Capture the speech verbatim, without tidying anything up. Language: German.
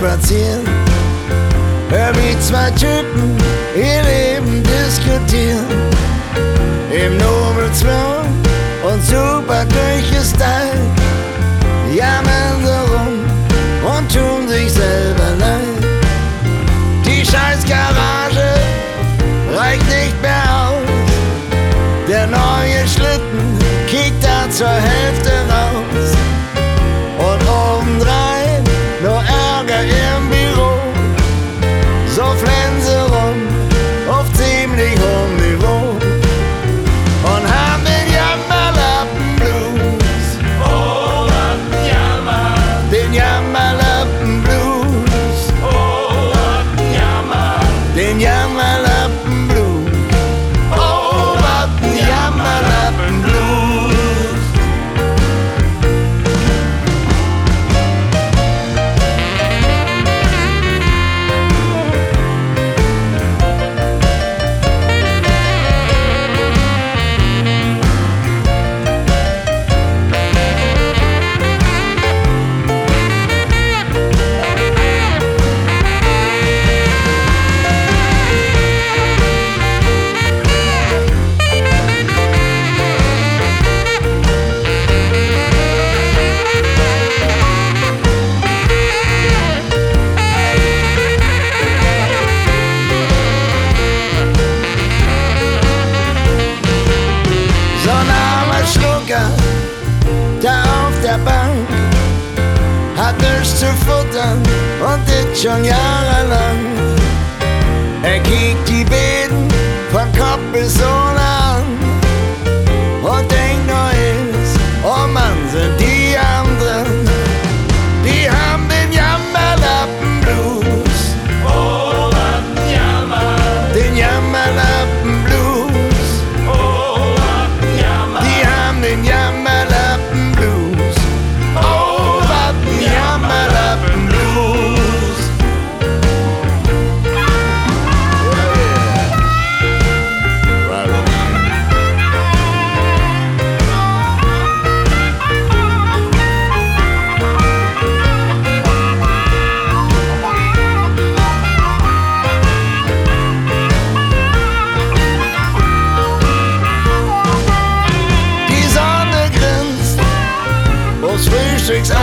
spazieren, hör wie zwei Typen ihr Leben diskutieren. Im Nobelzwirn und super durchgestylt, jammern so rum und tun sich selber leid. Die scheiß Garage reicht nicht mehr aus, der neue Schlitten kickt da zur Hälfte raus. Und obendrein nur Ärger im Büro, so Flänse rum auf ziemlich hohem Niveau. Und haben den Jammerlappen Blues, Oh, was ein Jammer, den Jammerlappen Blues, oh, was ein Jammer, den Jammerlappen Blues, oh, was ein Jammerlappen Blues. Da auf der Bank hat nichts zu futtern und das schon jahrelang. Er kickt die Beeten von Kopf bis Sohle an und denkt nur eins, oh Mann, sind die anderen. Die haben den Jammerlappen Blues, oh, was ein Jammer, den Jammerlappen Blues, oh, was ein Jammer, die haben den Jammerlappen Blues, oh, was ein Jammerlappen Blues. Right on. Die Sonne grinst aufs Frühstückseis.